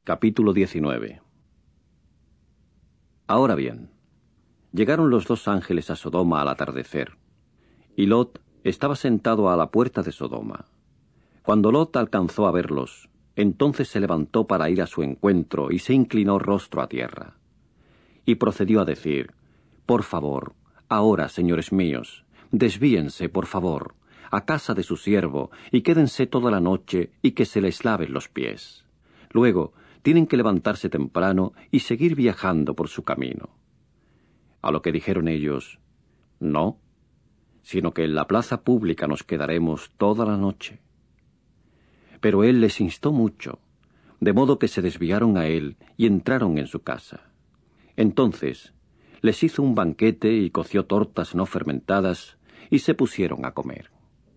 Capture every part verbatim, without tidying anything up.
Capítulo diecinueve. Ahora bien, llegaron los dos ángeles a Sodoma al atardecer, y Lot estaba sentado a la puerta de Sodoma. Cuando Lot alcanzó a verlos, entonces se levantó para ir a su encuentro y se inclinó rostro a tierra. Y procedió a decir: «Por favor, ahora, señores míos, desvíense, por favor, a casa de su siervo, y quédense toda la noche, y que se les laven los pies. Luego tienen que levantarse temprano y seguir viajando por su camino». A lo que dijeron ellos: «No, sino que en la plaza pública nos quedaremos toda la noche». Pero él les instó mucho, de modo que se desviaron a él y entraron en su casa. Entonces les hizo un banquete y coció tortas no fermentadas, y se pusieron a comer.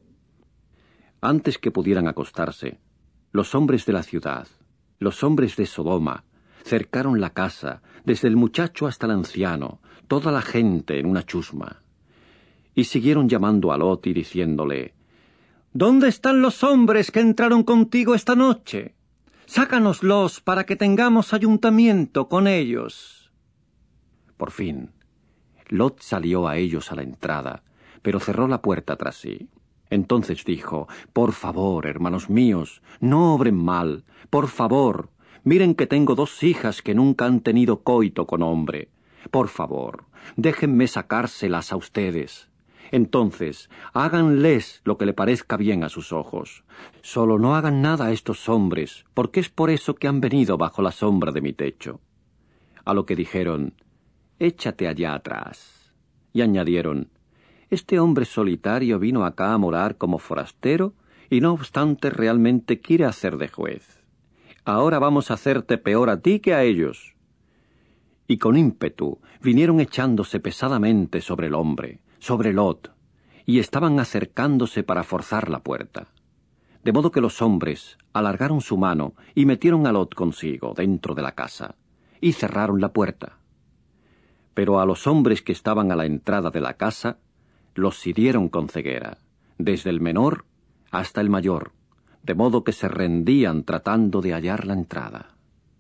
Antes que pudieran acostarse, los hombres de la ciudad, los hombres de Sodoma, cercaron la casa, desde el muchacho hasta el anciano, toda la gente en una chusma. Y siguieron llamando a Lot y diciéndole: «¿Dónde están los hombres que entraron contigo esta noche? Sácanoslos para que tengamos ayuntamiento con ellos». Por fin, Lot salió a ellos a la entrada, pero cerró la puerta tras sí. Entonces dijo: «Por favor, hermanos míos, no obren mal. Por favor, miren que tengo dos hijas que nunca han tenido coito con hombre. Por favor, déjenme sacárselas a ustedes. Entonces, háganles lo que le parezca bien a sus ojos. Solo no hagan nada a estos hombres, porque es por eso que han venido bajo la sombra de mi techo». A lo que dijeron: «Échate allá atrás». Y añadieron: «Este hombre solitario vino acá a morar como forastero y no obstante realmente quiere hacer de juez. Ahora vamos a hacerte peor a ti que a ellos». Y con ímpetu vinieron echándose pesadamente sobre el hombre, sobre Lot, y estaban acercándose para forzar la puerta. De modo que los hombres alargaron su mano y metieron a Lot consigo dentro de la casa, y cerraron la puerta. Pero a los hombres que estaban a la entrada de la casa los hirieron con ceguera, desde el menor hasta el mayor, de modo que se rendían tratando de hallar la entrada.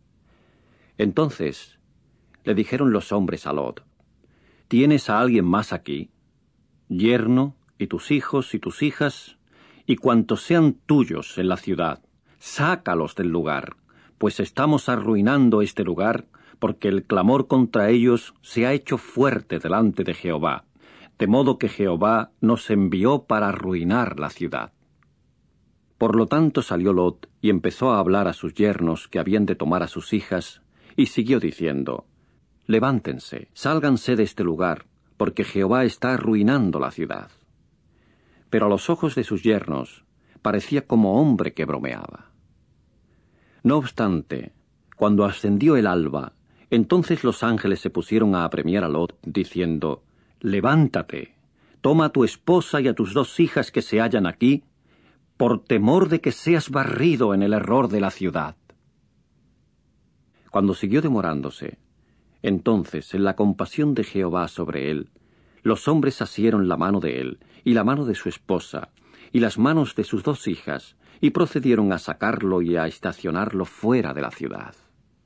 Entonces le dijeron los hombres a Lot: «¿Tienes a alguien más aquí? Yerno, y tus hijos y tus hijas, y cuantos sean tuyos en la ciudad, sácalos del lugar, pues estamos arruinando este lugar, porque el clamor contra ellos se ha hecho fuerte delante de Jehová, de modo que Jehová nos envió para arruinar la ciudad». Por lo tanto salió Lot y empezó a hablar a sus yernos que habían de tomar a sus hijas, y siguió diciendo: «Levántense, sálganse de este lugar, porque Jehová está arruinando la ciudad». Pero a los ojos de sus yernos parecía como hombre que bromeaba. No obstante, cuando ascendió el alba, entonces los ángeles se pusieron a apremiar a Lot, diciendo: «Levántate, toma a tu esposa y a tus dos hijas que se hallan aquí, por temor de que seas barrido en el error de la ciudad». Cuando siguió demorándose, entonces, en la compasión de Jehová sobre él, los hombres asieron la mano de él, y la mano de su esposa, y las manos de sus dos hijas, y procedieron a sacarlo y a estacionarlo fuera de la ciudad.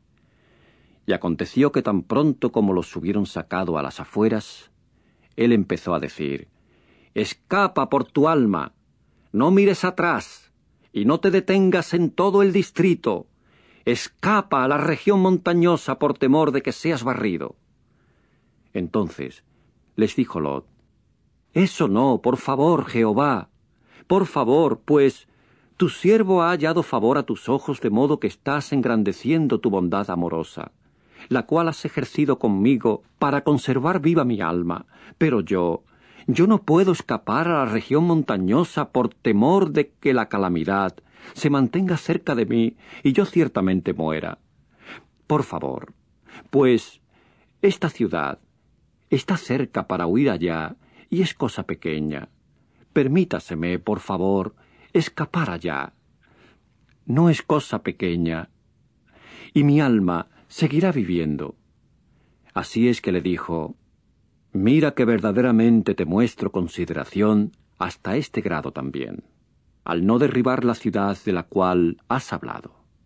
Y aconteció que tan pronto como los hubieron sacado a las afueras, él empezó a decir: «Escapa por tu alma, no mires atrás, y no te detengas en todo el distrito. Escapa a la región montañosa por temor de que seas barrido». Entonces les dijo Lot: «Eso no, por favor, Jehová, por favor, pues tu siervo ha hallado favor a tus ojos, de modo que estás engrandeciendo tu bondad amorosa, la cual has ejercido conmigo para conservar viva mi alma. Pero yo, yo no puedo escapar a la región montañosa por temor de que la calamidad se mantenga cerca de mí y yo ciertamente muera. Por favor, pues esta ciudad está cerca para huir allá y es cosa pequeña. Permítaseme, por favor, escapar allá. No es cosa pequeña, y mi alma seguirá viviendo». Así es que le dijo: «Mira que verdaderamente te muestro consideración hasta este grado también, al no derribar la ciudad de la cual has hablado.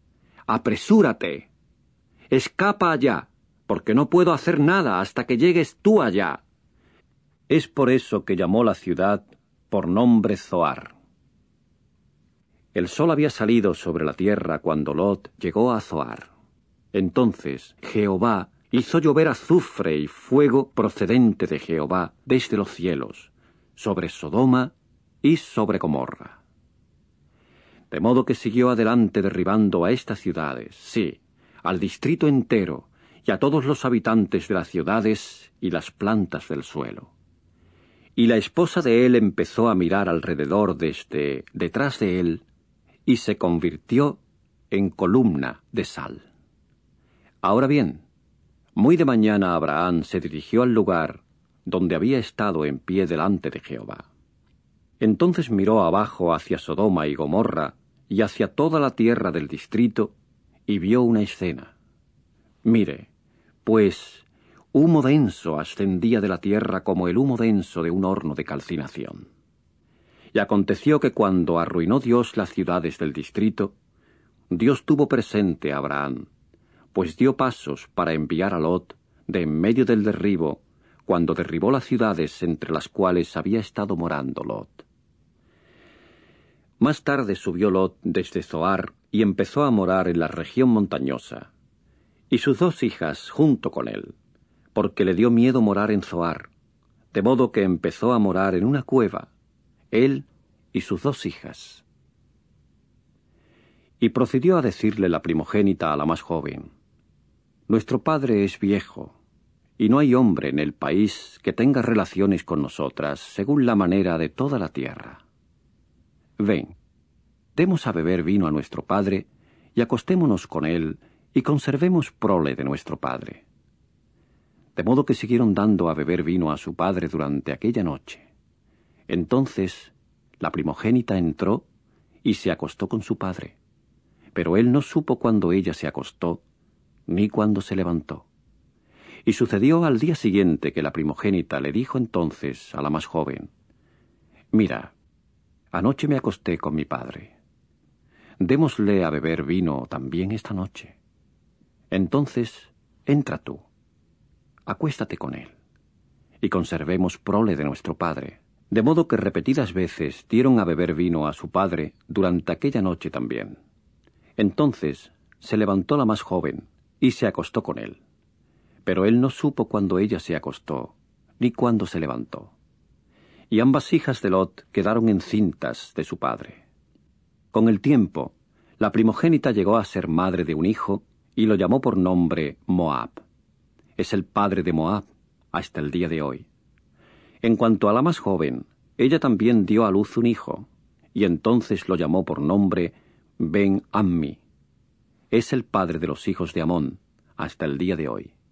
apresúrate. Escapa allá, porque no puedo hacer nada hasta que llegues tú allá. Es por eso que llamó la ciudad por nombre Zoar. El sol había salido sobre la tierra cuando Lot llegó a Zoar. Entonces Jehová hizo llover azufre y fuego procedente de Jehová desde los cielos, sobre Sodoma y sobre Gomorra. De modo que siguió adelante derribando a estas ciudades, sí, al distrito entero, y a todos los habitantes de las ciudades y las plantas del suelo. Y la esposa de él empezó a mirar alrededor desde detrás de él, y se convirtió en columna de sal. Ahora bien, muy de mañana Abraham se dirigió al lugar donde había estado en pie delante de Jehová. Entonces miró abajo hacia Sodoma y Gomorra y hacia toda la tierra del distrito, y vio una escena. Mire, pues humo denso ascendía de la tierra como el humo denso de un horno de calcinación. Y aconteció que cuando arruinó Dios las ciudades del distrito, Dios tuvo presente a Abraham, pues dio pasos para enviar a Lot de en medio del derribo, cuando derribó las ciudades entre las cuales había estado morando Lot. Más tarde subió Lot desde Zoar y empezó a morar en la región montañosa, y sus dos hijas junto con él, porque le dio miedo morar en Zoar, de modo que empezó a morar en una cueva, él y sus dos hijas. Y procedió a decirle la primogénita a la más joven: Nuestro padre es viejo, y no hay hombre en el país que tenga relaciones con nosotras según la manera de toda la tierra. Ven, demos a beber vino a nuestro padre, y acostémonos con él, y conservemos prole de nuestro padre. De modo que siguieron dando a beber vino a su padre durante aquella noche. Entonces la primogénita entró y se acostó con su padre, pero él no supo cuándo ella se acostó, ni cuándo se levantó. Y sucedió al día siguiente que la primogénita le dijo entonces a la más joven: Mira, anoche me acosté con mi padre. Démosle a beber vino también esta noche. Entonces, entra tú, acuéstate con él, y conservemos prole de nuestro padre. De modo que repetidas veces dieron a beber vino a su padre durante aquella noche también. Entonces se levantó la más joven y se acostó con él. Pero él no supo cuándo ella se acostó, ni cuándo se levantó. Y ambas hijas de Lot quedaron encintas de su padre. Con el tiempo, la primogénita llegó a ser madre de un hijo y lo llamó por nombre Moab. Es el padre de Moab hasta el día de hoy. En cuanto a la más joven, ella también dio a luz un hijo, y entonces lo llamó por nombre Ben-Ammi. Es el padre de los hijos de Amón hasta el día de hoy.